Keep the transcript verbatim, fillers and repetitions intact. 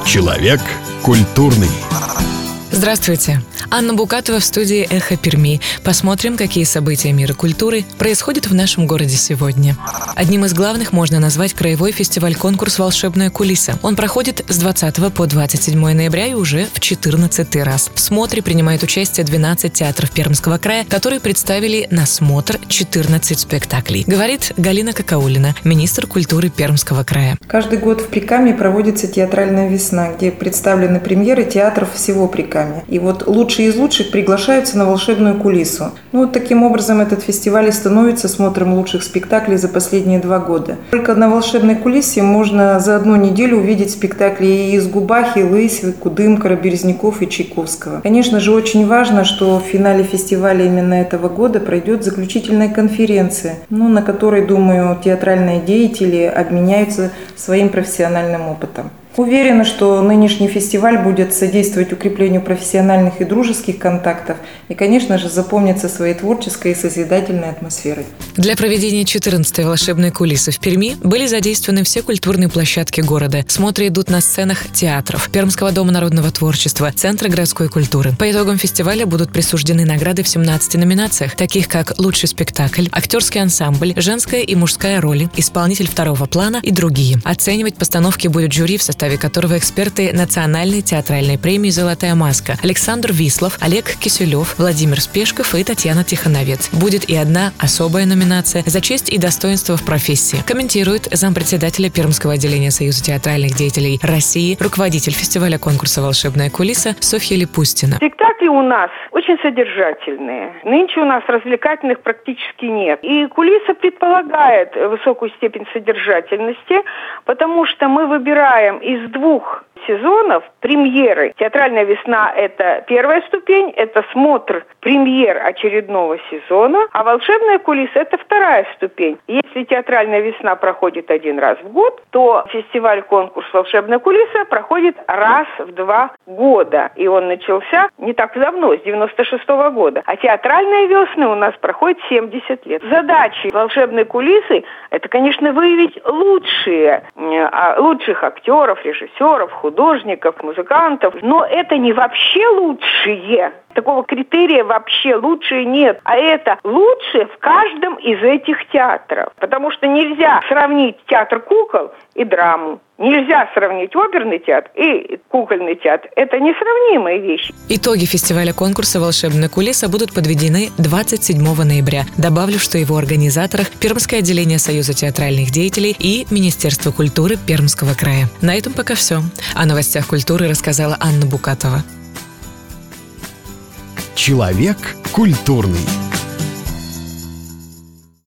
Человек культурный. Здравствуйте. Анна Букатова в студии «Эхо Перми». Посмотрим, какие события мира культуры происходят в нашем городе сегодня. Одним из главных можно назвать краевой фестиваль-конкурс «Волшебная кулиса». Он проходит с двадцатого по двадцать седьмое ноября и уже в четырнадцатый раз. В смотре принимает участие двенадцать театров Пермского края, которые представили на смотр четырнадцать спектаклей. Говорит Галина Какаулина, министр культуры Пермского края. Каждый год в Прикамье проводится театральная весна, где представлены премьеры театров всего Прикамья. И вот лучшие из лучших приглашаются на волшебную кулису. Ну, вот таким образом этот фестиваль и становится смотром лучших спектаклей за последние два года. Только на волшебной кулисе можно за одну неделю увидеть спектакли и из Губахи, Лысьвы, Кудымкара, Березняков и Чайковского. Конечно же, очень важно, что в финале фестиваля именно этого года пройдет заключительная конференция, ну, на которой, думаю, театральные деятели обменяются своим профессиональным опытом. Уверена, что нынешний фестиваль будет содействовать укреплению профессиональных и дружеских контактов и, конечно же, запомнится своей творческой и созидательной атмосферой. Для проведения четырнадцатой волшебной кулисы в Перми были задействованы все культурные площадки города. Смотры идут на сценах театров, Пермского дома народного творчества, Центра городской культуры. По итогам фестиваля будут присуждены награды в семнадцати номинациях, таких как лучший спектакль, актерский ансамбль, женская и мужская роли, исполнитель второго плана и другие. Оценивать постановки будет жюри, в составе которого эксперты Национальной театральной премии «Золотая маска» Александр Вислов, Олег Киселев, Владимир Спешков и Татьяна Тихоновец. Будет и одна особая номинация за честь и достоинство в профессии. Комментирует зампредседателя Пермского отделения Союза театральных деятелей России, руководитель фестиваля конкурса «Волшебная кулиса» Софья Липустина. Спектакли у нас очень содержательные. Нынче у нас развлекательных практически нет. И кулиса предполагает высокую степень содержательности, потому что мы выбираем из двух сезонов премьеры. Театральная весна – это первая ступень, это смотр премьер очередного сезона, а волшебная кулиса – это вторая ступень. Если театральная весна проходит один раз в год, то фестиваль-конкурс «Волшебная кулиса» проходит раз в два года. И он начался не так давно, с девяносто шестого года. А театральные весны у нас проходят семьдесят лет. Задачи волшебной кулисы – это, конечно, выявить лучшие, лучших актеров, режиссеров, художников, музыкантов. Но это не вообще лучшие. Такого критерия вообще лучшие нет. А это лучшие в каждом из этих театров. Потому что нельзя сравнить театр кукол и драму. Нельзя сравнить оперный театр и кукольный театр. Это несравнимые вещи. Итоги фестиваля конкурса «Волшебная кулиса» будут подведены двадцать седьмого ноября. Добавлю, что его организаторах Пермское отделение Союза театральных деятелей и Министерство культуры Пермского края. На этом пока все. О новостях культуры рассказала Анна Букатова. Человек культурный.